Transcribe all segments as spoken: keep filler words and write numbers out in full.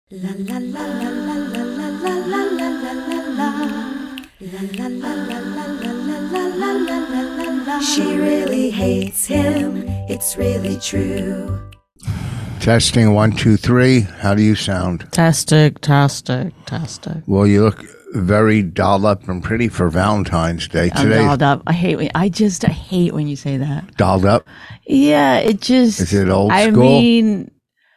La la la la la la la la la la la la la. La la la la la la la la la la la la. She really hates him, it's really true. Testing one, two, three. How do you sound? Tastic, tastic, tastic. Well, you look very dolled up and pretty for Valentine's Day I'm today. dolled up. I hate when I just I hate when you say that. Dolled up? Yeah, it just. Is it old I school? mean,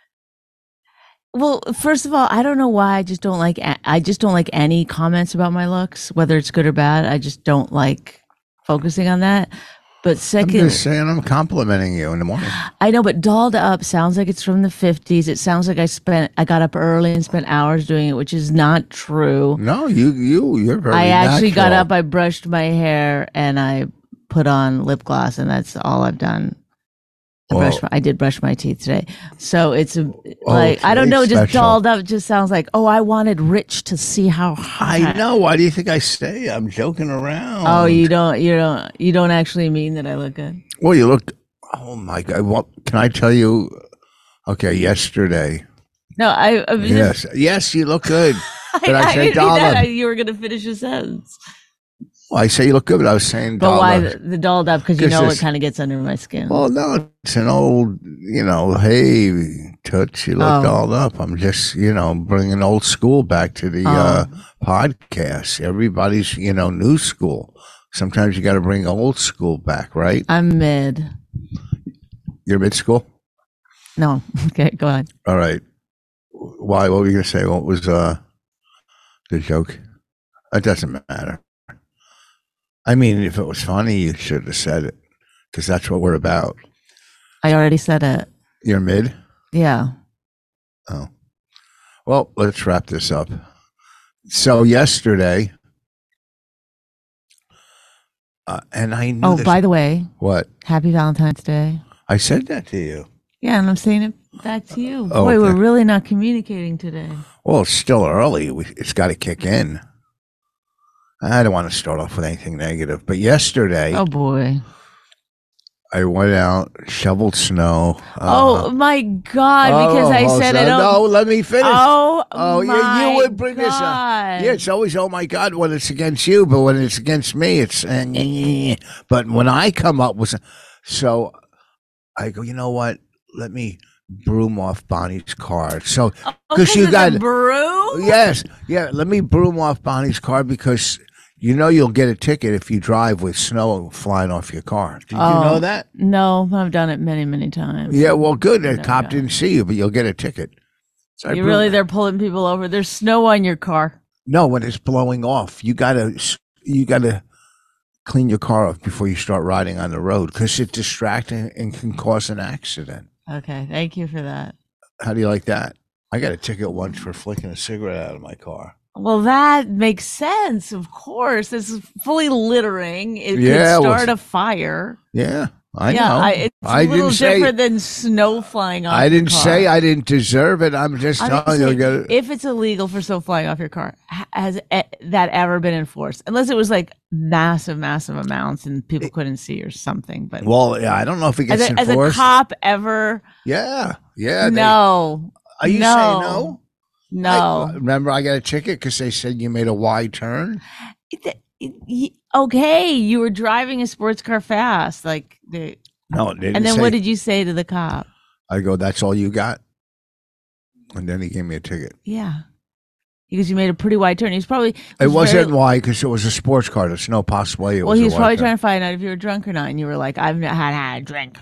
well, first of all, I don't know why I just don't like. a- I just don't like any comments about my looks, whether it's good or bad. I just don't like focusing on that. But I'm second, just saying I'm complimenting you in the morning. I know, but dolled up sounds like it's from the fifties. It sounds like I spent, I got up early and spent hours doing it, which is not true. No, you, you, you're very I actually got natural. up, I brushed my hair, and I put on lip gloss, and that's all I've done. I, Well- brushed my, I did brush my teeth today. So it's a, like, I don't today's know, just special. dolled up just sounds like, oh, I wanted Rich to see how hot. I know. Why do you think I stay? I'm joking around. Oh, you don't, you don't, you don't actually mean that I look good. Well, you look. Oh my God! What can I tell you? Okay, yesterday. No, I, I was just, Yes, yes, you look good. But I I, said didn't mean dolled that. up. I, you were going to finish a sentence. Well, I say you look good, but I was saying But dolled why up. the, the dolled up? Because you 'Cause know this- it kind of gets under my skin. Well, no, it's an old, you know, hey, Toots, you look Oh. dolled up. I'm just, you know, bringing old school back to the uh, Oh. podcast. Everybody's, you know, new school. Sometimes you got to bring old school back, right? I'm mid. You're mid school? No. Okay, go on. All right. Why? What were you going to say? What was uh, the joke? It doesn't matter. I mean, if it was funny, you should have said it because that's what we're about. I already said it. You're mid? Yeah. Oh. Well, let's wrap this up. So yesterday, uh, and I knew Oh, this- by the way, what? happy Valentine's Day. I said that to you. Yeah, and I'm saying it back to you. Oh, Boy, okay. we're really not communicating today. Well, it's still early. We, it's got to kick in. I don't want to start off with anything negative, but yesterday Oh boy. I went out, shoveled snow. oh uh, my God! Because oh, I oh, said so- I don't. No, let me finish. Oh, Oh, yeah, my you would bring God. this up. Yeah, it's always, oh my God, when it's against you, but when it's against me, it's, uh, but when I come up with, so I go, you know what? Let me broom off Bonnie's car. So, Oh, because you it's got, a brew. yes, yeah, let me broom off Bonnie's car because you know you'll get a ticket if you drive with snow flying off your car. Did you Oh. know that? No, I've done it many, many times. Yeah, well, good. The No, cop no. didn't see you, but you'll get a ticket. So I You broom- really? They're pulling people over. There's snow on your car. No, when it's blowing off, you gotta you gotta clean your car off before you start riding on the road because it's distracting and can cause an accident. Okay, thank you for that. How do you like that? I got a ticket once for flicking a cigarette out of my car. Well, that makes sense. Of course, this is fully littering. It Yeah, could well, start a fire. Yeah, I yeah, know. I, it's a I little didn't say different than snow flying off. I your didn't car. say I didn't deserve it. I'm just I'm just telling you. saying, I gotta- if it's illegal for snow flying off your car, ha- has e- that ever been enforced? Unless it was like massive, massive amounts and people couldn't see or something. But well, yeah, I don't know if it as gets a, as a enforced. cop, ever? yeah, yeah. they- no. Are you no, saying no? No. I- remember, I got a ticket because they said you made a wide turn. It- it- y- okay, you were driving a sports car fast, like the. No, they didn't And then say- what did you say to the cop? I go, that's all you got? And then he gave me a ticket. Yeah, because you made a pretty wide turn. He's probably It was wasn't very- wide because it was a sports car. There's no possible way it well, was he a was wide probably turn. trying to find out if you were drunk or not, and you were like, "I've not had had a drink."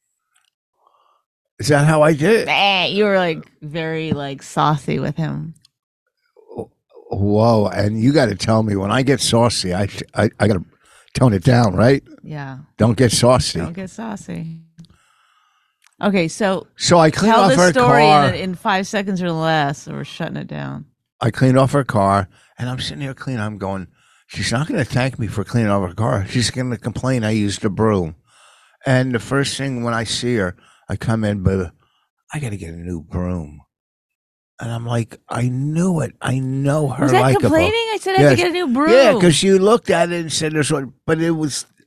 Is that how I did it? Eh, You were like very like saucy with him. Whoa. And you got to tell me, when I get saucy, I, I, I got to tone it down, right? Yeah, Don't get saucy. don't get saucy. Okay, so So I cleaned tell off the her story car. in, in five seconds or less, or we're shutting it down. I cleaned off her car, and I'm sitting there cleaning. I'm going, she's not going to thank me for cleaning off her car. She's going to complain I used a broom. And the first thing when I see her, I come in, but I got to get a new broom. And I'm like, I knew it. I know her Was that likable. complaining? I said I had Yes. to get a new broom. Yeah, because you looked at it and said there's one, but it was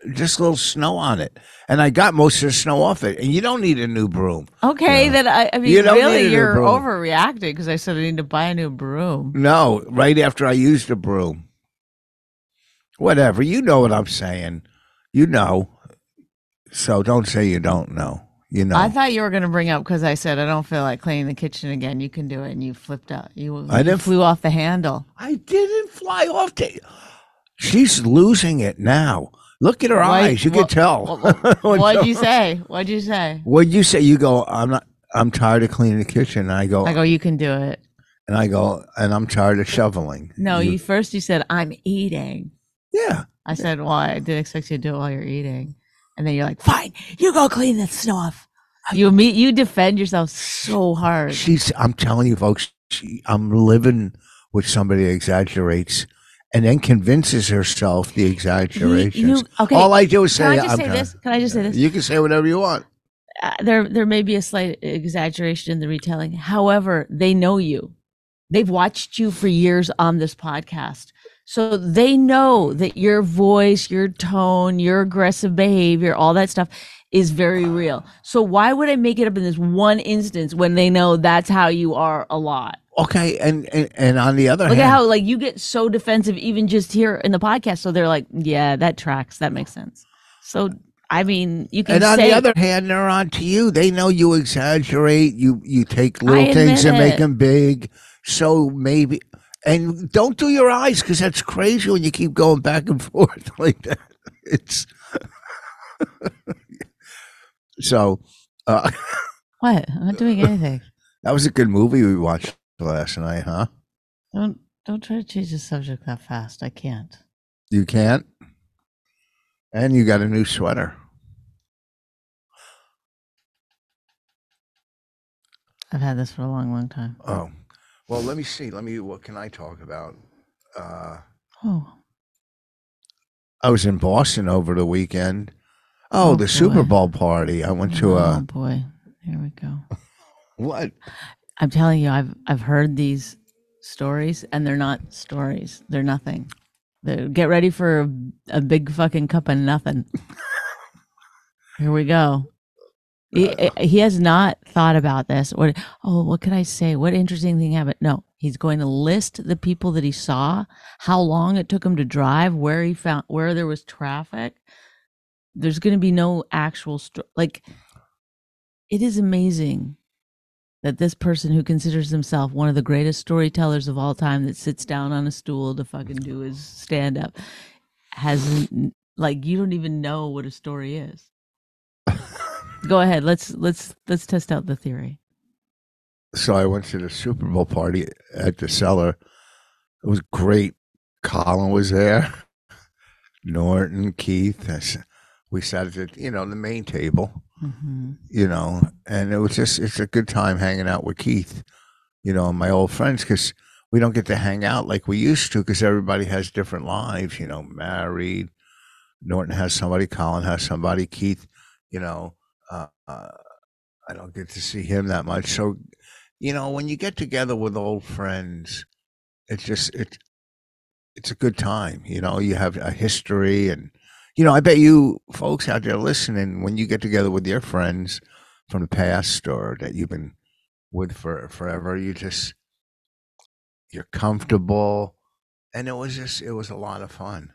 just a little snow on it. And I got most of the snow off it. And you don't need a new broom. Okay, No. then I, I mean, You don't need a really, new you're broom. overreacting because I said I need to buy a new broom. No, right after I used the broom. Whatever. You know what I'm saying. You know. So don't say you don't know. You know. I thought you were going to bring up because I said I don't feel like cleaning the kitchen again. You can do it, and you flipped out. You, I you didn't- flew off the handle. I didn't fly off. The, she's losing it now. Look at her Why- eyes. You what- can tell. What'd you say? What'd you say? What'd you say? You go, I'm not, I'm tired of cleaning the kitchen. And I go, I go, you can do it. and I go, and I'm tired of shoveling. No, you first you said I'm eating. Yeah. I said, well, I didn't expect you to do it while you're eating. And then you're like, fine, you go clean that snow off. You meet, you defend yourself so hard. She's, I'm telling you, folks, she, I'm living with somebody that exaggerates and then convinces herself the exaggerations. You- you- okay, All I do is say, Can I just I'm say tired. this? Can I just say this? You can say whatever you want. Uh, there, there may be a slight exaggeration in the retelling. However, they know you. They've watched you for years on this podcast. So they know that your voice, your tone, your aggressive behavior, all that stuff is very real. So why would I make it up in this one instance when they know that's how you are a lot? Okay. And, and, and on the other Look hand, at how like you get so defensive even just here in the podcast. So they're like, yeah, that tracks. That makes sense. So I mean, you can and on say the other hand, they're on to you. They know you exaggerate. You you take I little things admit and make it. them big. So maybe, and don't do your eyes because that's crazy when you keep going back and forth like that. It's so. Uh, what? I'm not doing anything. that was a good movie we watched last night, huh? Don't don't try to change the subject that fast. I can't. You can't. And you got a new sweater. I've had this for a long, long time. Oh, well, let me see. Let me. What can I talk about? Uh, Oh, I was in Boston over the weekend. Oh, Oh, the boy. Super Bowl party. I went to oh a boy, here we go. what? I'm telling you, I've I've heard these stories, and they're not stories. They're nothing. They're, get ready for a, a big fucking cup of nothing. Here we go. He, he has not thought about this. What? Oh, what could I say? What interesting thing happened? No, he's going to list the people that he saw, how long it took him to drive, where he found, where there was traffic. There's going to be no actual sto- like. It is amazing that this person who considers himself one of the greatest storytellers of all time, that sits down on a stool to fucking do his stand up, has like you don't even know what a story is. Go ahead. Let's let's let's test out the theory. So I went to the Super Bowl party at the Cellar. It was great. Colin was there. Norton, Keith. I s- We sat at the, you know, the main table. Mm-hmm. You know, and it was just, it's a good time hanging out with Keith, you know, and my old friends, because we don't get to hang out like we used to because everybody has different lives, you know, married. Norton has somebody, Colin has somebody, Keith, you know, uh, uh, I don't get to see him that much. So, you know, when you get together with old friends, it's just, it, it's a good time. You know, you have a history and, you know, I bet you folks out there listening, when you get together with your friends from the past or that you've been with for forever, you just, you're comfortable. And it was just, it was a lot of fun.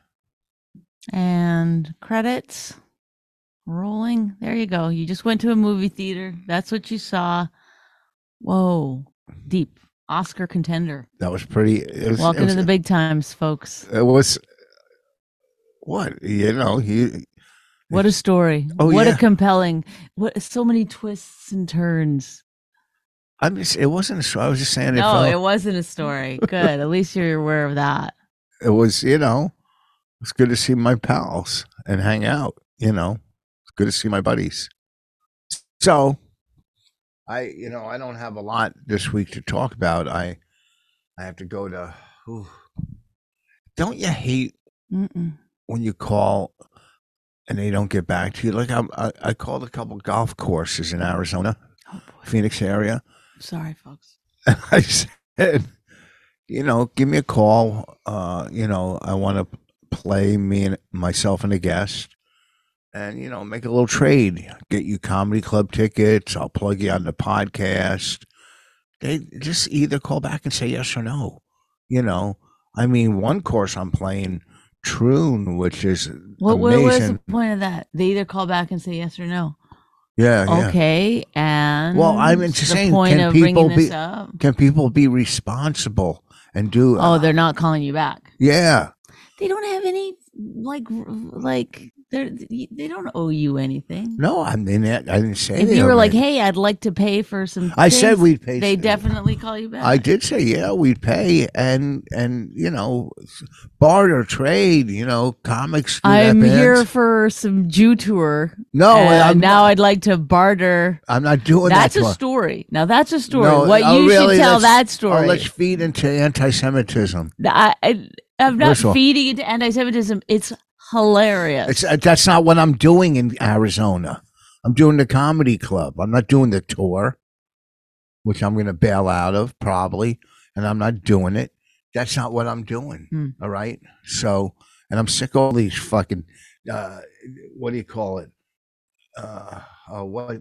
And credits rolling. There you go. You just went to a movie theater. That's what you saw. Whoa, deep Oscar contender. That was pretty, it was, Welcome it was, to the big times, folks. it was, what, you know, he, What a story. Oh, what yeah. a compelling, what so many twists and turns. I mean, it wasn't a story. I was just saying it, No, felt- it wasn't a story. Good. At least you're aware of that. it was, you know, it's good to see my pals and hang out, you know, it's good to see my buddies. So I, you know, I don't have a lot this week to talk about. I, I have to go to, ooh, don't you hate Mm-mm. when you call and they don't get back to you? Like I'm, I, I called a couple golf courses in Arizona, Oh boy. Phoenix area. Sorry, folks. And I said, you know, give me a call. Uh, you know, I want to play me and myself and a guest. and you know, make a little trade. Get you comedy club tickets. I'll plug you on the podcast. They just either call back and say yes or no. You know, I mean, one course I'm playing Troon, which is What, what was amazing. the point of that? They either call back and say yes or no. Yeah, yeah. Okay, and Well, I'm just the saying, point can of people bringing this be up. can people be responsible and do? Oh, Uh, they're not calling you back. yeah. They don't have any like like they they don't owe you anything. No, I mean, I didn't say. If they you were owe like, me. "Hey, I'd like to pay for some," I said things," we'd pay. They some- definitely call you back. I did say, yeah, we'd pay, and and you know, barter trade. You know, comics. do that I'm here bands. for some Jew tour. No, and I'm now not, I'd like to barter. I'm not doing That's that. a to- story. Now that's a story. No, what oh, you really? should tell Let's- that Oh, story. let's feed into anti-Semitism. I, I, I'm not First of all- feeding into anti-Semitism. It's hilarious. It's uh, that's not what I'm doing in Arizona. I'm doing the comedy club. I'm not doing the tour, which I'm going to bail out of probably, and I'm not doing it. That's not what I'm doing. Hmm. All right. So, and I'm sick of all these fucking, uh, what do you call it? Uh, uh what?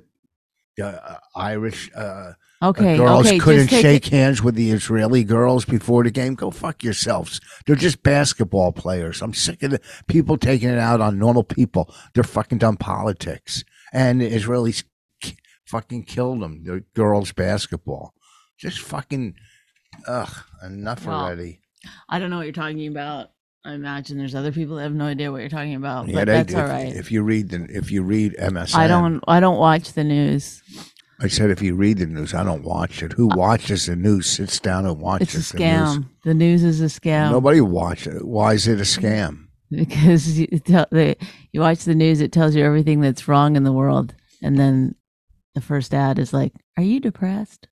Uh, Irish uh, okay, uh, girls okay. couldn't just take shake it. hands with the Israeli girls before the game. Go fuck yourselves. They're just basketball players. I'm sick of the people taking it out on normal people. They're fucking done politics. And the Israelis k- fucking killed them. The girls' basketball. Just fucking, ugh, enough Well, already. I don't know what you're talking about. I imagine there's other people that have no idea what you're talking about. Yeah, but they that's do. all If- right. If you read the, if you read M S N, I don't. I don't watch the news. I said if you read the news, I don't watch it. Who watches the news? Sits down and watches It's a the news. scam. The news is a scam. Nobody watches it. Why is it a scam? Because you, tell, the, you watch the news, it tells you everything that's wrong in the world, and then the first ad is like, "Are you depressed?"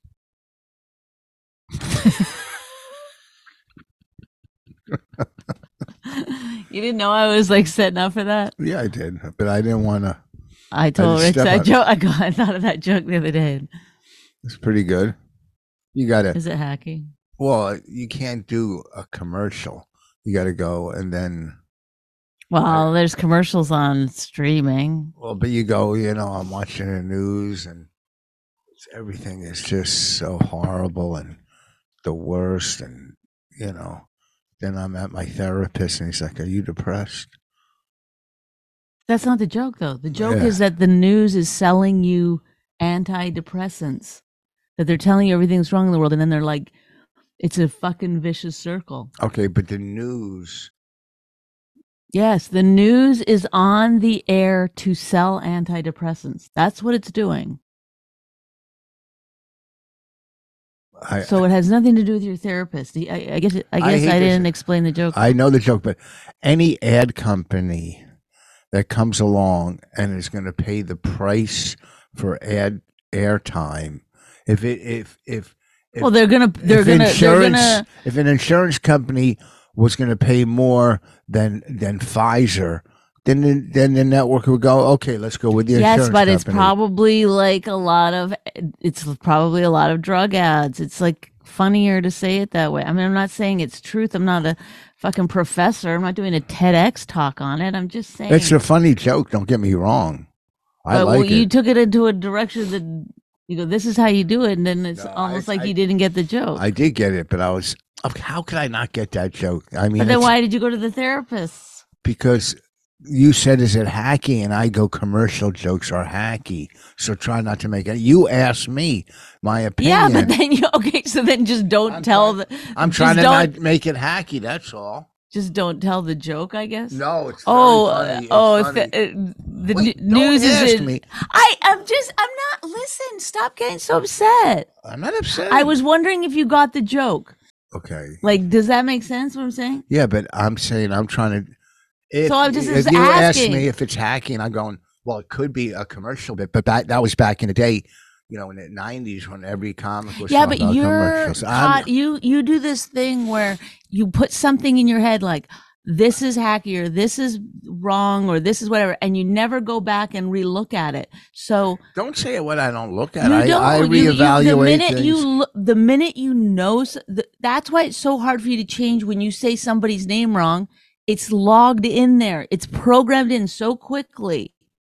You didn't know I was like setting up for that. Yeah, I did, but I didn't want to. I told just Rich step that up. joke. I, got, I thought of that joke the other day. It's pretty good. You got to. Is it hacking? Well, you can't do a commercial. You got to go and then. Well, there's commercials on streaming. Well, but you go. You know, I'm watching the news, and it's, everything is just so horrible and the worst, and you know. Then I'm at my therapist, and he's like, "Are you depressed?" That's not the joke, though. The joke Yeah. is that the news is selling you antidepressants. That they're telling you everything's wrong in the world, and then they're like, it's a fucking vicious circle. Okay, but the news. Yes, the news is on the air to sell antidepressants. That's what it's doing. I, So it has nothing to do with your therapist. I, I guess I I guess hate I, this. didn't explain the joke. I know the joke, but any ad company that comes along and is going to pay the price for ad airtime, if it if if, if well, they're gonna they're if gonna they're insurance gonna if an insurance company was going to pay more than than Pfizer, then the, then the network would go, okay, let's go with the yes, insurance but it's company. probably like a lot of it's probably a lot of drug ads. It's like funnier to say it that way. I mean, I'm not saying it's truth. I'm not a fucking professor. I'm not doing a TEDx talk on it. I'm just saying It's a funny joke. Don't get me wrong. I but, like well, it. you took it into a direction that you go, this is how you do it, and then it's No, almost I- like I- you didn't get the joke. I did get it, but I was. How could I not get that joke? I mean, but then it's- why did you go to the therapist? because you said, is it hacky? And I go, commercial jokes are hacky. So try not to make it. You asked me my opinion. Yeah, but then you okay. So then just don't I'm tell trying- the. I'm just trying to don't, not make it hacky. That's all. Just don't tell the joke. I guess. No, it's very Oh, funny. uh, It's oh, funny. if the, uh, the Wait, n- don't news is ask in. me. I, I'm just, I'm not. Listen, stop getting so upset. I'm not upset. I was wondering if you got the joke. okay. Like, does that make sense? What I'm saying? Yeah, but I'm saying I'm trying to. If, So I'm just- if just you ask asking. me if it's hacking, I'm going. Well, it could be a commercial bit, but that that was back in the day. You know, in the nineties when every comic was Yeah, talking but about you're commercials. I'm- caught, you you do this thing where you put something in your head like this is hacky or this is wrong or this is whatever, and you never go back and relook at it. So Don't say what I don't look at. you I, don't. I you, you, reevaluate the minute things. you look, the minute you know, s- th- that's why it's so hard for you to change when you say somebody's name wrong. It's logged in there. It's programmed in so quickly.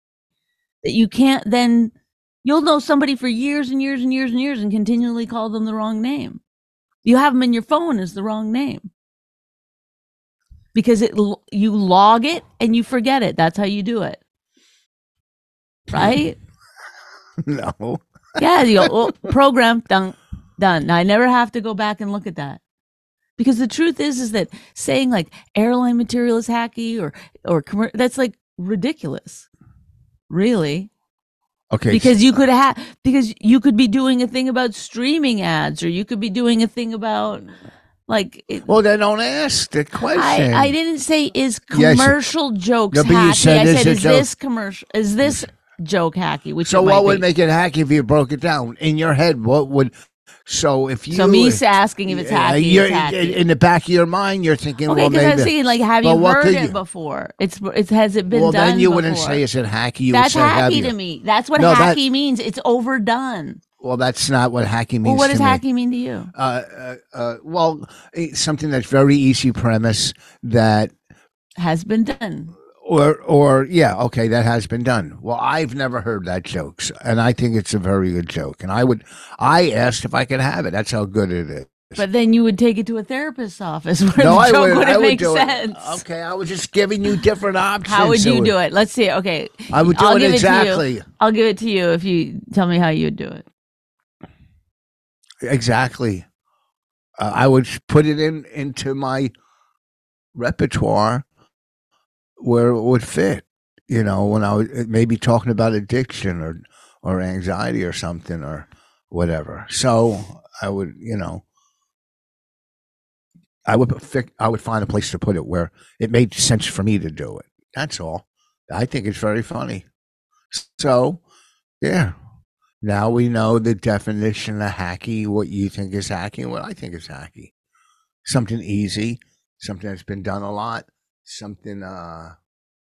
that you can't then, you'll know somebody for years and years and years and years and continually call them the wrong name. You have them in your phone as the wrong name because it you log it and you forget it. That's how you do it, right? No. Yeah, you go, oh, program done, done. Now I never have to go back and look at that. Because the truth is, is that saying like airline material is hacky or or commer- that's like ridiculous, really. Okay. Because you could have, because you could be doing a thing about streaming ads, or you could be doing a thing about like. It, well, then don't ask the question. I, I didn't say is Yes. commercial jokes No, but you hacky. said I is said a is joke- this commercial? Is this joke hacky? Which So it what might would be. make it hacky if you broke it down in your head? What would? So if you So me asking if it's Yeah, hacky, you're- it's hacky. in the back of your mind, you're thinking, Okay, well, because maybe. I was thinking, like, have Well, you what heard could it you- before? It's it's has it been well, done? then you before? wouldn't say it's hacky. You That's would say, have hacky you? to me. That's what No, that- hacky means. It's overdone. Well, that's not what hacky means. Well, what to does me. hacky mean to you? Uh, uh, uh, well, it's something that's very easy premise that, Has been done. or or yeah, okay, that has been done. Well, I've never heard that joke, and I think it's a very good joke. And I would, I asked if I could have it. That's how good it is. But then you would take it to a therapist's office where No, the I joke would. wouldn't I would make do sense. it. Okay, I was just giving you different options. How would It you do it? Let's see. Okay, I would do I'll it give to you. exactly. I'll give it to you if you tell me how you would do it. Exactly. Uh, I would put it in into my repertoire where it would fit. You know, when I was maybe talking about addiction or or anxiety or something or whatever. So I would, you know, I would fi- I would find a place to put it where it made sense for me to do it. That's all. I think it's very funny. So, yeah. Now we know the definition of hacky, what you think is hacky, and what I think is hacky. Something easy, something that's been done a lot, something, uh,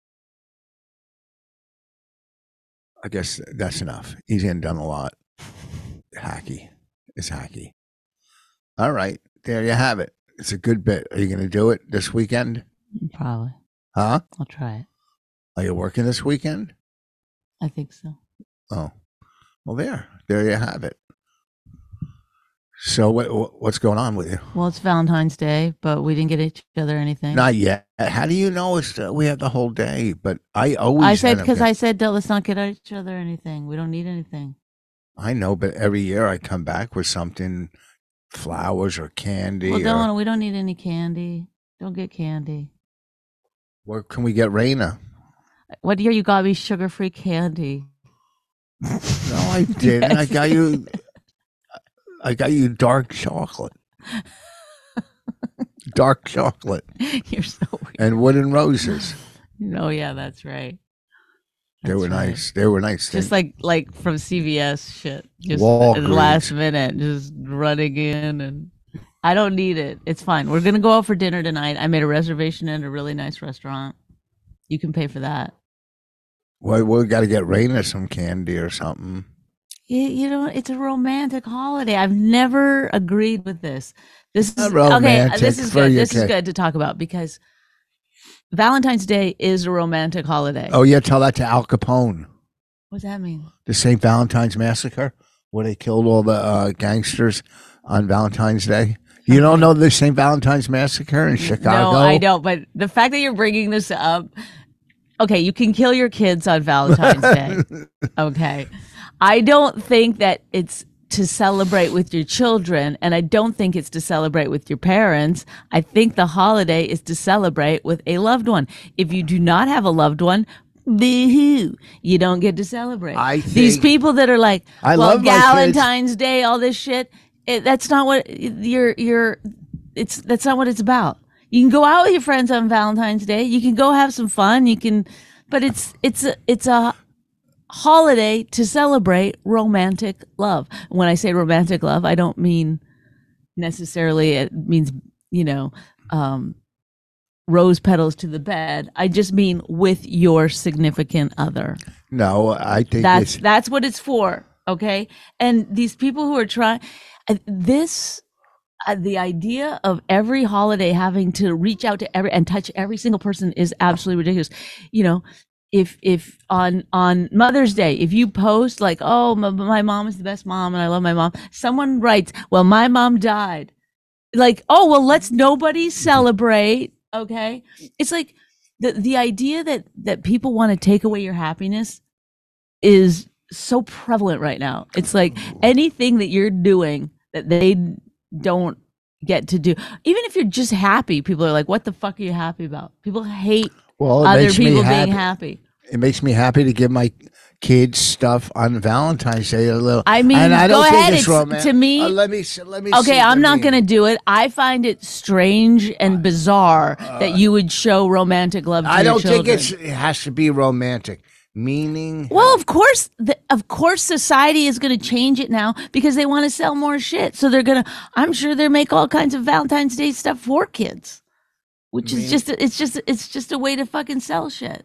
I guess that's enough. Easy and done a lot. Hacky is hacky. All right, there you have it. It's a good bit. Are you going to do it this weekend? Probably. Huh? I'll try it. Are you working this weekend? I think so. Oh, well, there, there you have it. So what, what's going on with you? Well, it's Valentine's Day, but we didn't get each other anything. Not yet. How do you know it's uh, we have the whole day? But I always. I said end up because get- I said, let's not get each other anything. We don't need anything. I know, but every year I come back with something, flowers or candy. Well, or, don't. We don't need any candy. Don't get candy. where can we get Raina? What year you got me sugar-free candy? No, I didn't. I Yes. got you. I got you dark chocolate. Dark chocolate You're so weird. and wooden roses. Oh yeah, that's right. They That's were right. nice. They were nice. Just They- like like from C V S shit. Just Walgreens. at the last minute, just running in, and I don't need it. It's fine. We're gonna go out for dinner tonight. I made a reservation at a really nice restaurant. You can pay for that. well, we got to get Raina some candy or something. You, you know, it's a romantic holiday. I've never agreed with this. This is Not okay. romantic This is for good. your This is kid. good to talk about because Valentine's Day is a romantic holiday. Oh yeah, tell that to Al Capone. What does that mean? The Saint Valentine's Massacre, where they killed all the uh, gangsters on Valentine's Day. You don't know the Saint Valentine's Massacre in Chicago? No, I don't. But the fact that you're bringing this up, okay, you can kill your kids on Valentine's Day. Okay. I don't think that it's to celebrate with your children, and I don't think it's to celebrate with your parents. I think the holiday is to celebrate with a loved one. If you do not have a loved one, boo-hoo, you don't get to celebrate. I These think- people that are like, I well, love my kids. Valentine's Day, all this shit, it, that's not what you're, you're, it's, that's not what it's about. You can go out with your friends on Valentine's Day. You can go have some fun. You can, but it's, it's a, it's a holiday to celebrate romantic love. When I say romantic love, I don't mean necessarily it means, you know, um, rose petals to the bed. I just mean with your significant other. No, I think That's it's, that's what it's for. Okay. And these people who are trying uh, this, uh, the idea of every holiday having to reach out to every and touch every single person is absolutely ridiculous. You know, if if on on Mother's Day, if you post like, oh, my, my mom is the best mom and I love my mom, someone writes, well, my mom died. Like, oh, well, let's nobody celebrate. Okay. It's like the, the idea that, that people want to take away your happiness is so prevalent right now. It's like anything that you're doing that they don't get to do, even if you're just happy, people are like, what the fuck are you happy about? People hate Well, it other makes me people happy. being happy. It makes me happy to give my kids stuff on Valentine's Day. A little. I mean, and I go don't think ahead. it's It's, romantic. to me, Uh, let me s- let me. okay, see, I'm I not mean, going to do it. I find it strange and bizarre that you would show romantic love to I your don't children. think it's. It has to be romantic. Meaning. Well, of course, the, of course, society is going to change it now because they want to sell more shit. So they're going to, I'm sure they make all kinds of Valentine's Day stuff for kids, which is mean- just, it's just, it's just a way to fucking sell shit.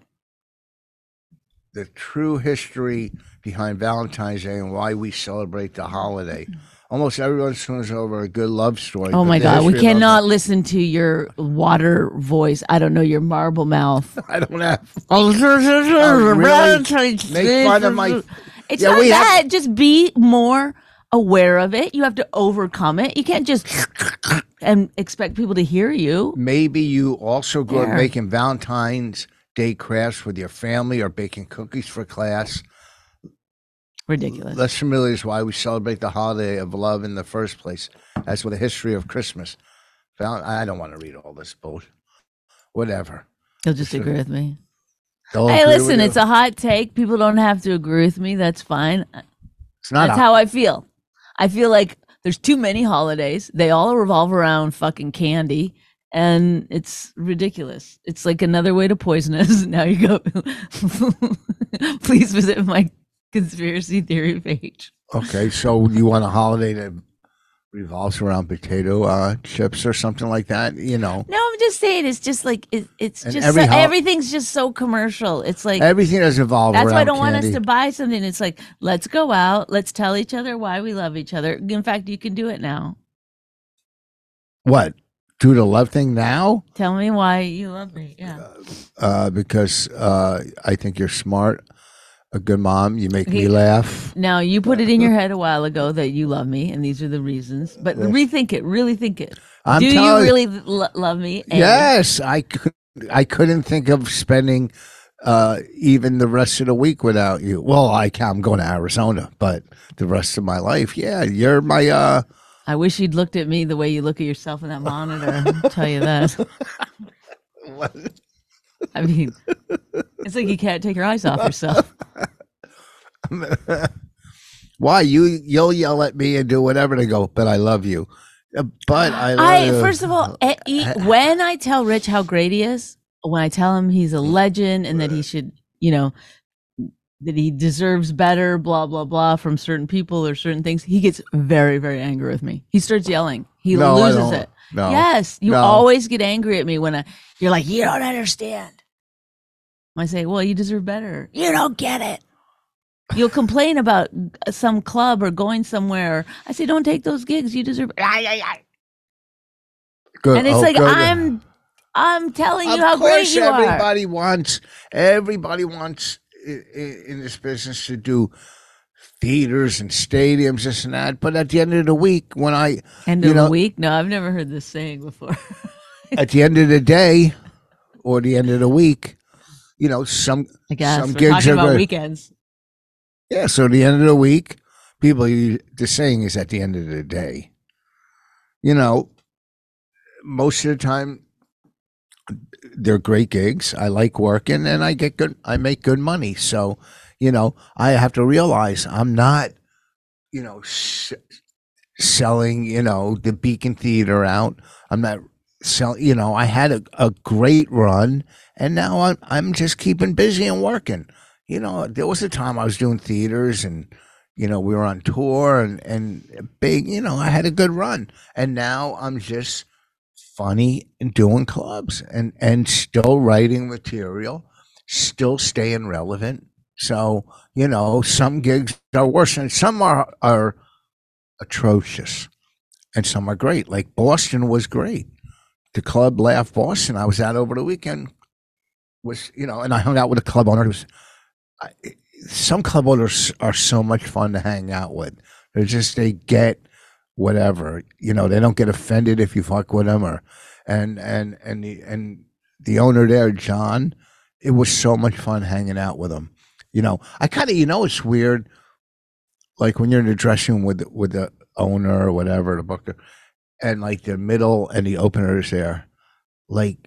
the true history behind Valentine's Day and why we celebrate the holiday. Almost everyone swims over a good love story. Oh but my the God, we history of cannot love- listen to your water voice. I don't know, your marble mouth. I don't have. Oh, really? Make fun of my- It's Yeah, not we have- that. Just be more aware of it. You have to overcome it. You can't just and expect people to hear you. Maybe you also grew up There. making Valentine's Day crafts with your family or baking cookies for class. Ridiculous. Less familiar is why we celebrate the holiday of love in the first place, as with the history of Christmas. Val- I don't want to read all this bullshit. Whatever. You'll just agree with me. They'll Hey, agree with listen, you. it's a hot take. People don't have to agree with me. That's fine. It's not That's a- how I feel. I feel like there's too many holidays. They all revolve around fucking candy, and it's ridiculous. It's like another way to poison us. Now you go. Please visit my conspiracy theory page. Okay, so you want a holiday that revolves around potato uh, chips or something like that? You know, No, I'm just saying. It's just like it, it's And just every so- hol- everything's just so commercial. It's like everything does evolve that's around why I don't want us candy. to buy something. It's like, let's go out. Let's tell each other why we love each other. In fact, you can do it now. What? Do the love thing now? Tell me why you love me. Yeah. Uh, because uh, I think you're smart, a good mom. You make me Okay. laugh. Now, you put it in your head a while ago that you love me, and these are the reasons. But Yes. rethink it. Really think it. I'm do you telling- really lo- love me? And Yes, I could. I couldn't think of spending uh, even the rest of the week without you. Well, I can. I'm going to Arizona, but the rest of my life, yeah, you're my. Uh, I wish you'd looked at me the way you look at yourself in that monitor. I'll tell you that. I mean, it's like you can't take your eyes off yourself. why you? You'll yell at me and do whatever to go, but I love you. Uh, But I. Love I you. first of all, eh, he- when I tell Rich how great he is, when I tell him he's a legend and that he should, you know, that he deserves better, blah blah blah, from certain people or certain things, he gets very very angry with me. He starts yelling. He No, I loses don't. it. No. Yes, you No. always get angry at me when I, you're like, you don't understand. I say, well, you deserve better. You don't get it. You'll complain about some club or going somewhere. I say, don't take those gigs. You deserve. Good. And it's Oh, like good. I'm, I'm telling you Of how great course, you are. everybody wants. Everybody wants in, in this business to do theaters and stadiums, this and that. But at the end of the week, when I, End you of know, the week? No, I've never heard this saying before. at the end of the day, or the end of the week, you know, some I guess some we're gigs talking are about great. weekends. Yeah, so the end of the week, people, you- the saying is at the end of the day. You know, most of the time, they're great gigs. I like working, and I get good. I make good money. So, you know, I have to realize I'm not, you know, s- selling, you know, the Beacon Theater out. I'm not selling. You know, I had a, a great run, and now I'm I'm just keeping busy and working. You know, there was a time I was doing theaters, and you know, we were on tour, and and big. You know, I had a good run, and now I'm just funny and doing clubs and and still writing material, still staying relevant. So, you know, some gigs are worse and some are are atrocious and some are great. Like Boston was great. The club Laugh Boston I was at over the weekend, was, you know, and I hung out with a club owner. Who was, I, some club owners are so much fun to hang out with. They're just, they get whatever, you know, they don't get offended if you fuck with them, or, and, and, and the, and the owner there, John, it was so much fun hanging out with him. You know, I kind of, you know, it's weird. Like when you're in the dressing room with, with the owner or whatever, the booker, and like the middle and the opener is there, like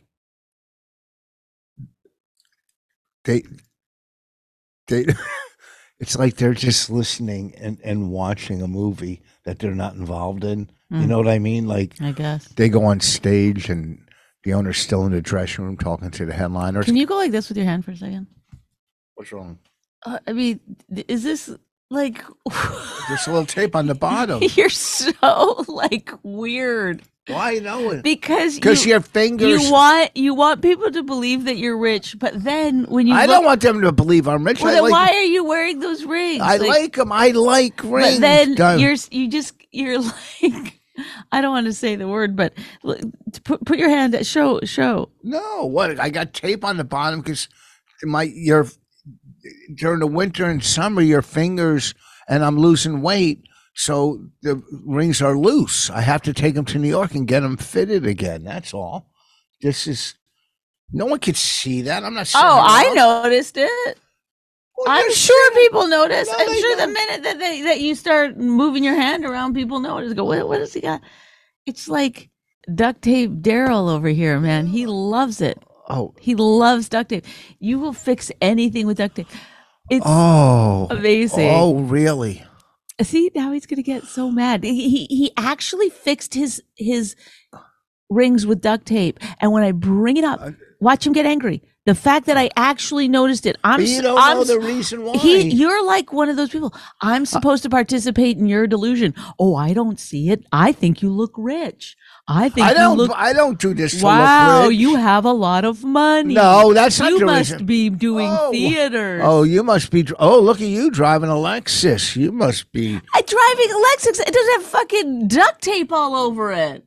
they, they, it's like they're just listening and, and watching a movie that they're not involved in. Mm. You know what I mean? Like, I guess they go on stage and the owner's still in the dressing room talking to the headliners. Can you go like this with your hand for a second? What's wrong? Uh, I mean, is this like there's a little tape on the bottom? You're so like weird. Why know it? Because because you, your fingers. You want you want people to believe that you're rich, but then when you I look, don't want them to believe I'm rich. Well, I then like, why are you wearing those rings? I like, like them. I like rings. But then Done. you're you just you're like, I don't want to say the word, but put put your hand at show show. No, what? I got tape on the bottom because my your during the winter and summer your fingers, and I'm losing weight. So the rings are loose. I have to take them to New York and get them fitted again. That's all. This is, no one could see that. I'm not. Oh, I noticed it. Well, I'm sure people notice. No, I'm sure don't. the minute that they, that you start moving your hand around, people notice. Go, what, what has he got? It's like duct tape Daryl over here, man. He loves it. Oh, he loves duct tape. You will fix anything with duct tape. It's oh amazing. Oh, really? See, now he's gonna get so mad. He, he he actually fixed his his rings with duct tape, and when I bring it up, watch him get angry. The fact that I actually noticed it, I'm. But you don't I'm, know the reason why. He, you're like one of those people. I'm supposed to participate in your delusion. Oh, I don't see it. I think you look rich. I think I don't. You look, I don't do this. To wow, look rich. You have a lot of money. No, that's not you the must reason. be doing oh. theaters. Oh, you must be. Oh, look at you driving a Lexus. You must be. I driving a Lexus. It doesn't have fucking duct tape all over it.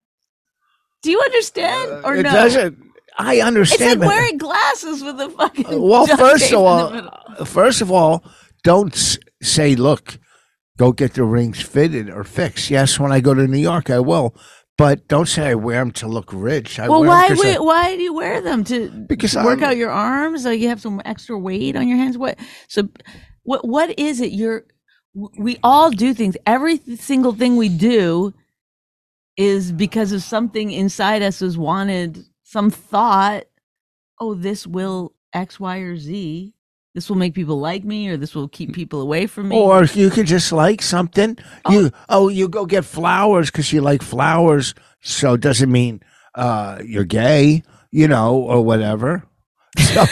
Do you understand Uh, or it no? doesn't. I understand. It's like wearing glasses with a fucking. Uh, well, duct first tape of in all, the middle. first of all, don't s- say, "Look, go get the rings fitted or fixed." Yes, when I go to New York, I will. But don't say I wear them to look rich. I well, wear why them why, I, why do you wear them to because work I'm, out your arms? Or you have some extra weight on your hands? What? So, what? What is it? You're. We all do things. Every single thing we do is because of something inside us has wanted some thought. Oh, this will X, Y, or Z. This will make people like me, or this will keep people away from me. Or you could just like something. Oh. You oh, you go get flowers because you like flowers. So it doesn't mean uh, you're gay, you know, or whatever. So,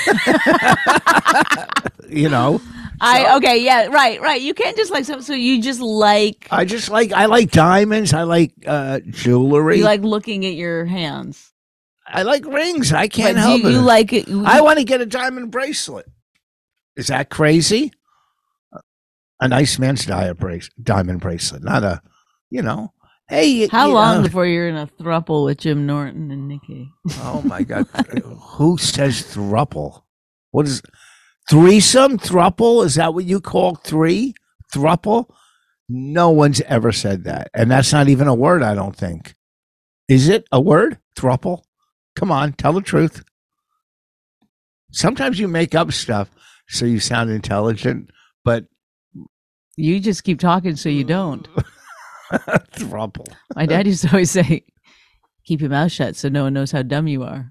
you know. I so, okay, yeah, right, right. You can't just like so. So you just like. I just like I like diamonds. I like uh, jewelry. You like looking at your hands. I like rings. I can't but help you, it. You like it. You, I want to get a diamond bracelet. Is that crazy? A nice man's diamond bracelet, not a, you know. Hey, how you long know. before you're in a throuple with Jim Norton and Nikki? Oh my God, who says throuple? What is threesome? Throuple? Is that what you call three? Throuple? No one's ever said that, and that's not even a word. I don't think. Is it a word? Throuple? Come on, tell the truth. Sometimes you make up stuff so you sound intelligent, but you just keep talking so you don't. Throuple. My dad used to always say, keep your mouth shut so no one knows how dumb you are.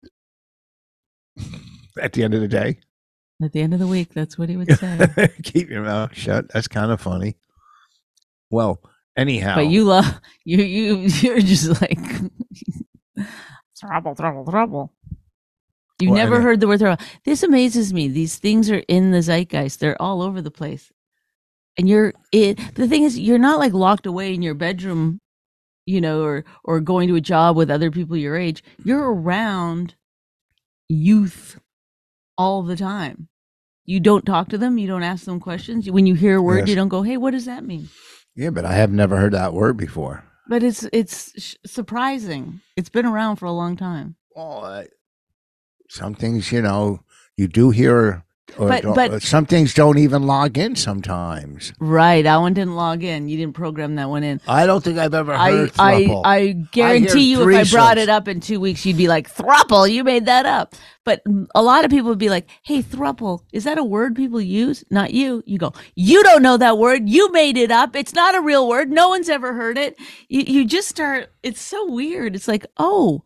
At the end of the day? At the end of the week, that's what he would say. Keep your mouth shut. That's kind of funny. Well, anyhow. But you love, you, you, you're just like, trouble, trouble, trouble. You well, never I mean, heard the word trouble. This amazes me. These things are in the zeitgeist. They're all over the place. And you're it. The thing is, you're not like locked away in your bedroom, you know, or or going to a job with other people your age. You're around youth all the time. You don't talk to them. You don't ask them questions. When you hear a word, yes. you don't go, "Hey, what does that mean?" Yeah, but I have never heard that word before. But it's it's sh- surprising. It's been around for a long time. Well, uh, Some things, you know, you do hear, or But- don't- but- some things don't even log in sometimes. Right. That one didn't log in. You didn't program that one in. I don't think I've ever I, heard I, throuple. I guarantee you, if I brought threesomes. it up in two weeks, you'd be like, thruple, you made that up. But a lot of people would be like, hey, thruple, is that a word people use? Not you. You go, you don't know that word. You made it up. It's not a real word. No one's ever heard it. You, you just start, it's so weird. It's like, oh,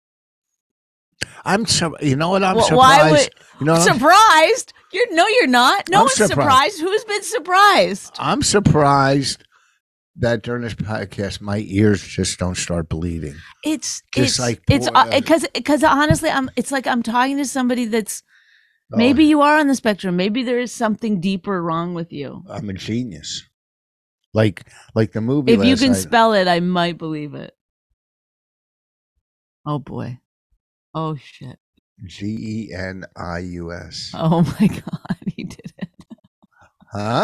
I'm so, you know what? I'm Well, surprised. why would- you know what I'm- surprised? You're no, you're not. No I'm one's surprised. surprised. Who's been surprised? I'm surprised that during this podcast, my ears just don't start bleeding. It's Just it's like it's poor- because because honestly, I'm. It's like I'm talking to somebody that's Oh, maybe you are on the spectrum. Maybe there is something deeper wrong with you. I'm a genius. Like, like the movie. If you last can night. spell it, I might believe it. Oh boy. Oh shit. G E N I U S. Oh my god, he did it. Huh?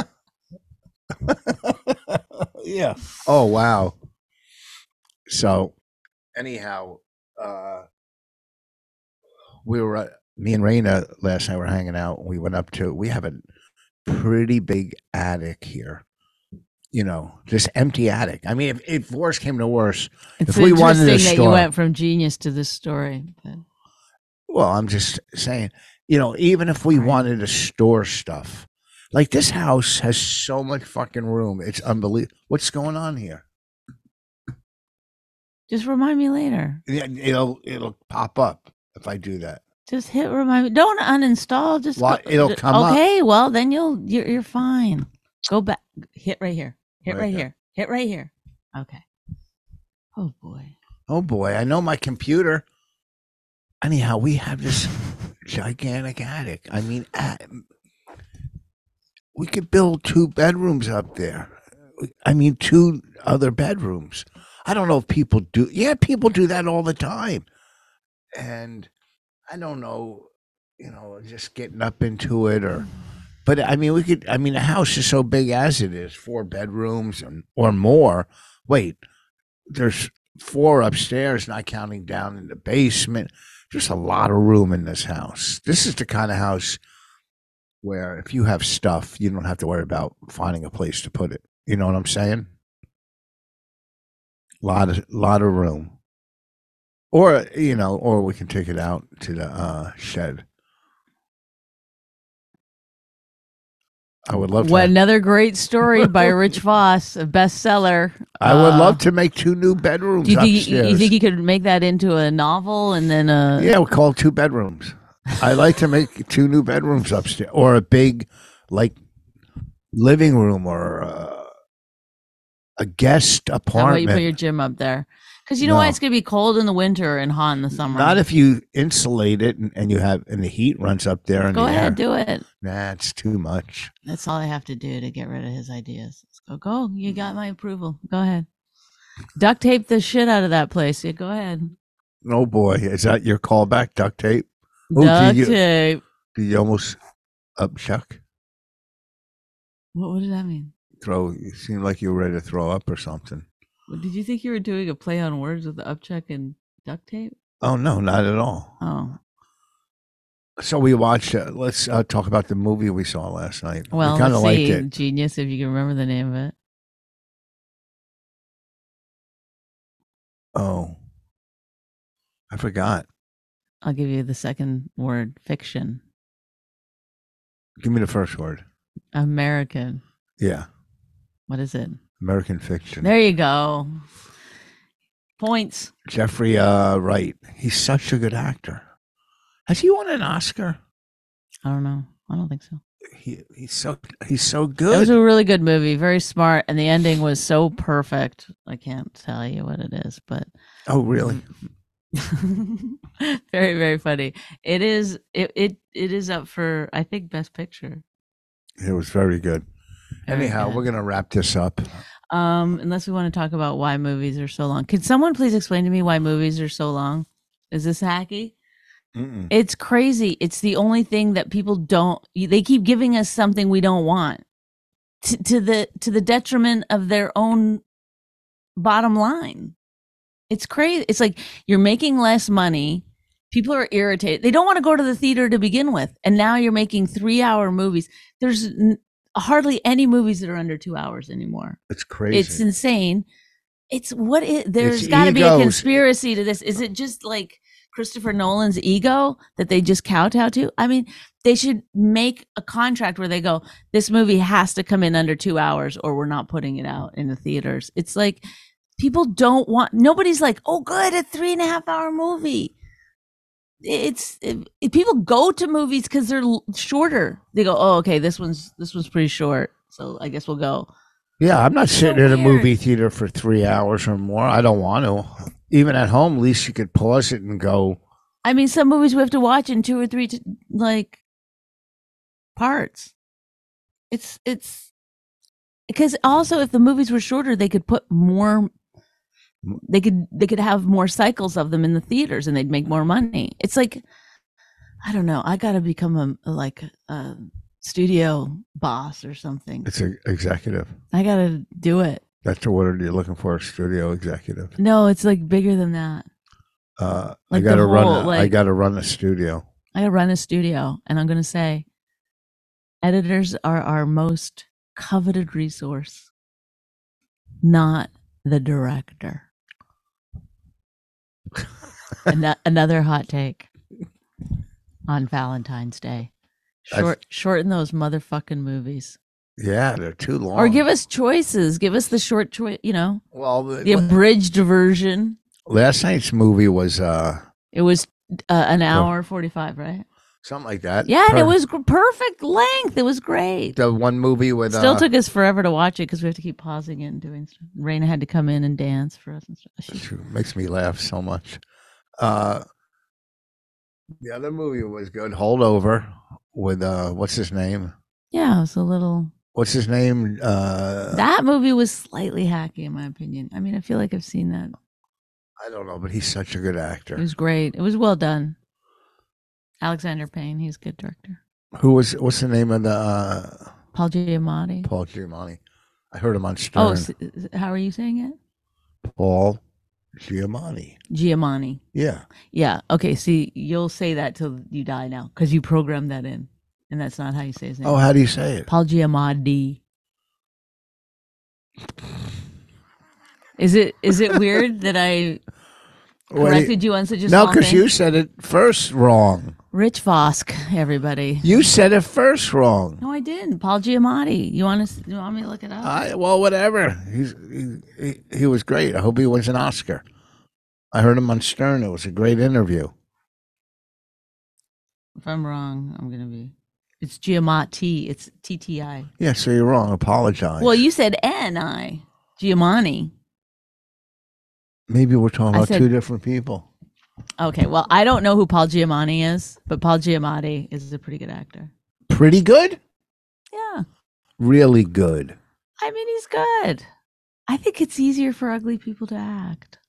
Yeah. Oh wow. So, anyhow, uh, we were uh, me and Raina last night were hanging out. We went up to. We have a pretty big attic here. You know, just empty attic. I mean, if, if worse came to worse, It's if we wanted interesting to that store, you went from genius to this story. But well, I'm just saying, you know, even if we Right. wanted to store stuff, like this house has so much fucking room. It's unbelievable. What's going on here? just remind me later. Yeah, It'll it'll pop up if I do that. Just hit remind me. Don't uninstall. Just Well, go- it'll come up. Okay, well then you'll you're you're fine. Go back. Hit right here. Hit Right right there. here. Hit right here. Okay. Oh boy. Oh boy, I know my computer. Anyhow, we have this gigantic attic. I mean, a- we could build two bedrooms up there. I mean, two other bedrooms. I don't know if people do. Yeah, people do that all the time. And I don't know, you know, just getting up into it or. But I mean, we could. I mean, the house is so big as it is, four bedrooms and or more. Wait, there's four upstairs, not counting down in the basement. There's a lot of room in this house. This is the kind of house where if you have stuff, you don't have to worry about finding a place to put it. You know what I'm saying? Lot of lot of room, or you know, or we can take it out to the uh, shed. I would love to. What another great story by Rich Voss, a bestseller. I would Uh, love to make two new bedrooms Do you think upstairs. you think you could make that into a novel and then a Yeah, we'll call it two bedrooms. I like to make two new bedrooms upstairs, or a big, like, living room, or uh, a guest How about you put apartment. your gym up there? Because you know why No. it's gonna be cold in the winter and hot in the summer. Not if you insulate it and, and you have and the heat runs up there. In Go the ahead, air. do it. Nah, it's too much. That's all I have to do to get rid of his ideas. Let's go. Go. You got my approval. Go ahead. Duct tape the shit out of that place. Yeah, go ahead. Oh boy, is that your callback? Duct tape? Oh, Duct did you, tape. did you almost up chuck? What, what does that mean? Throw? You seemed like you were ready to throw up or something. What, did you think you were doing a play on words with the upchuck and duct tape? Oh no, not at all. Oh, So we watched. Uh, let's uh, talk about the movie we saw last night. well, we kind of let's liked see. it. Genius, if you can remember the name of it. Oh, I forgot. I'll give you the second word. Fiction. Give me the first word. American. Yeah, What is it? American Fiction. There you go. Points. Jeffrey uh, Wright. He's such a good actor. Has he won an Oscar? I don't know. I don't think so. He he's so he's so It was good. a really good movie, very smart, and the ending was so perfect. I can't tell you what it is, but Oh really? very, very funny. It is. It it it is up for I think Best Picture. It was very good. Very Anyhow, good. we're gonna wrap this up. Um, unless we want to talk about why movies are so long. Could someone please explain to me why movies are so long? Is this hacky? Mm-mm. It's crazy. It's the only thing that people don't. They keep giving us something we don't want, to, to the to the detriment of their own bottom line. It's crazy. It's like you're making less money People are irritated. They don't want to go to the theater to begin with. And now you're making three hour movies. There's n- hardly any movies that are under two hours anymore. It's crazy. It's insane. It's what it, there's got to be a egos. conspiracy to this. Is it just like Christopher Nolan's ego that they just kowtow to? I mean, they should make a contract where they go, this movie has to come in under two hours or we're not putting it out in the theaters. It's like people don't want, nobody's like, oh, good, a three and a half hour movie. It's it, it- people go to movies because they're l- shorter. They go, oh, okay, this one's this one's pretty short, so I guess we'll go. Yeah, I'm not So sitting in a weird. movie theater for three hours or more. I don't want to. Even at home, at least you could pause it and go. I mean, some movies we have to watch in two or three t- like parts. It's it's because also if the movies were shorter, they could put more. They could they could have more cycles of them in the theaters, and they'd make more money. It's like I don't know. I got to become a like a studio boss or something. It's an executive. I got to do it. That's the word you're looking for, a studio executive. No, it's like bigger than that. Uh, Like I got to the run. whole, a- I like- got to run a studio. I got to run a studio, and I'm going to say, editors are our most coveted resource, not the director. Ano- another hot take on Valentine's Day. I've- Short, shorten those motherfucking movies, Yeah, they're too long. or give us choices. Give us the short choice. You know, well. the abridged version. Last night's movie was uh, It was uh, an hour forty-five, right? something like that. Yeah, and it Per- was gr- perfect length. It was great. the one movie with. Still uh, took us forever to watch it because we have to keep pausing it and doing stuff. Raina had to come in and dance for us and stuff. She- She makes me laugh so much. Uh, the other movie was good. Holdover with uh, what's his name? yeah, it was a little. What's his name? Uh, That movie was slightly hacky, in my opinion. I mean, I feel like I've seen that. I don't know, but he's such a good It actor. was great. It was well done. Alexander Payne, he's a good director. Who was? What's the name of the uh, Paul Giamatti. Paul Giamatti? I heard him on Stern. Oh, s- s- how are you saying it? Paul Giamatti. Giamatti. Yeah. Yeah. Okay. See, you'll say that till you die now because you programmed that in, and that's not how you say his name. Oh, how do you say it? Paul Giamatti. Is it is it weird that I What do you- corrected you on such a no, small because thing? you said it first wrong. Rich Vosk, everybody. You said it first wrong. No, I didn't. Paul Giamatti. You want to? You want me to look it up? I well, whatever. He's he, he, he was great. I hope he wins an Oscar. I heard him on Stern. It was a great interview. If I'm wrong, I'm gonna be. It's Giamatti. It's T T I. Yeah, so you're wrong. Apologize. Well, you said N I. Giamatti. Maybe we're talking I about said- two different people. Okay. Well, I don't know who Paul Giamatti is, but Paul Giamatti is a pretty good actor. Pretty good. Yeah. Really good. I mean, he's good. I think it's easier for ugly people to act.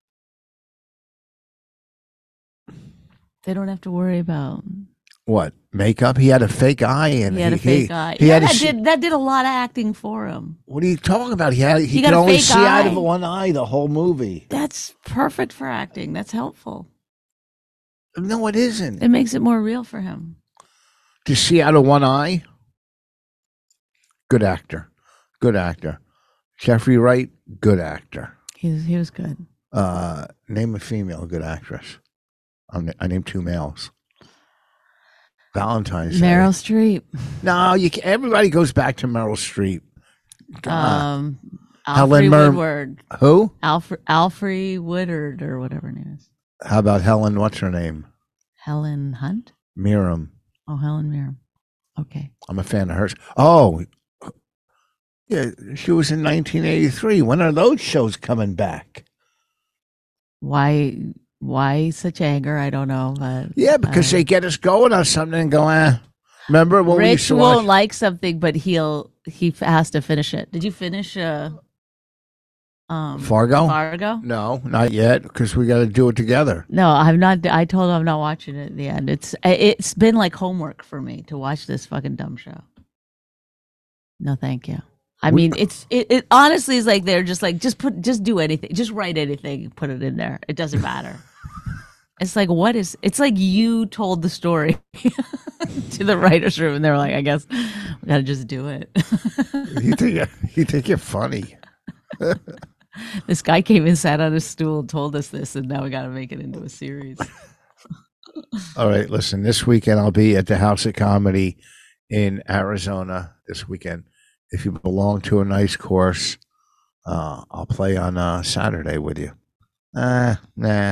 They don't have to worry about. What makeup? He had a fake eye, and He had a fake eye. He yeah, had a that s- did that did a lot of acting for him. What are you talking about? He had. He, He could got a only fake see out eye. of one eye the whole movie. That's perfect for acting. That's helpful. No, it isn't. It makes it more real for him. To see out of one eye. Good actor. Good actor. Jeffrey Wright. Good actor. He was, he was good. Uh, name a female good actress. I'm, I named two males. Valentine's Day. Meryl Streep. No, you. Can, everybody goes back to Meryl Streep. God. Um, Helen Alfre Mer- Woodward. Who? Alfre Alfre Woodard or whatever her name is. How about Helen? What's her name? Helen Hunt. Mirren. Oh, Helen Mirren. Okay. I'm a fan of hers. Oh, yeah, she was in nineteen eighty-three. When are those shows coming back? Why? Why such anger? I don't know. But Yeah, because uh, they get us going on something and go, eh. Remember when we used Rich to won't watch like something, but he'll he f- has to finish it. Did you finish uh um Fargo? Fargo? No, not yet, because we got to do it together. No, I'm not. I told him I'm not watching it at the end. It's it's been like homework for me to watch this fucking dumb show. No, thank you. I We- mean, it's it, it honestly is like they're just like just put just do anything, just write anything, put it in there. It doesn't matter. It's like, what is, it's like you told the story to the writer's room and they were like, I guess we got to just do it. You think, you think you're funny. This guy came and sat on a stool and told us this, and now we got to make it into a series. All right, listen, this weekend I'll be at the House of Comedy in Arizona this weekend. If you belong to a nice course, uh, I'll play on uh, Saturday with you. Uh, nah.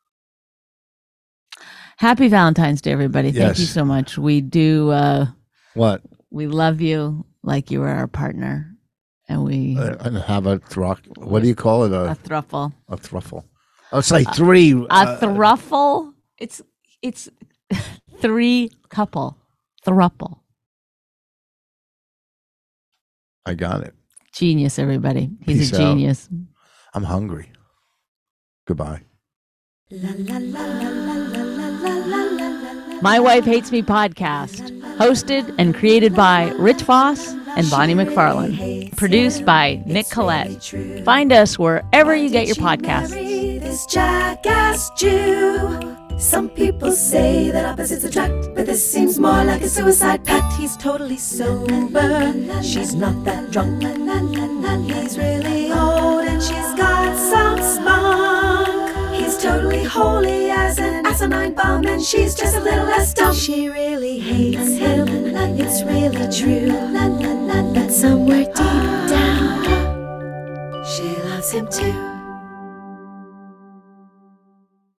Happy Valentine's Day, everybody. Thank Yes. you so much. We do, uh, What? we love you like you are our partner. And we, Uh, and have a thruck. What do you call it? a A, thruffle. a thruffle. Oh, it's like three. A uh, thruffle? It's, it's three couple. Thruple. I got it. Genius, everybody. He's Peace a out. genius. I'm hungry. Goodbye. My Wife Hates Me podcast, hosted and created by Rich Voss and Bonnie McFarlane, produced by Nick Collette. Find us wherever you get your podcasts. This jackass Jew. Some people say that opposites attract, but this seems more like a suicide pact. He's totally sober, she's not that drunk. He's really old and she's got some spunk. He's totally holy as an asinine bomb, and she's just a little less dumb. She really hates him, it's really true. But somewhere deep down, she loves him too.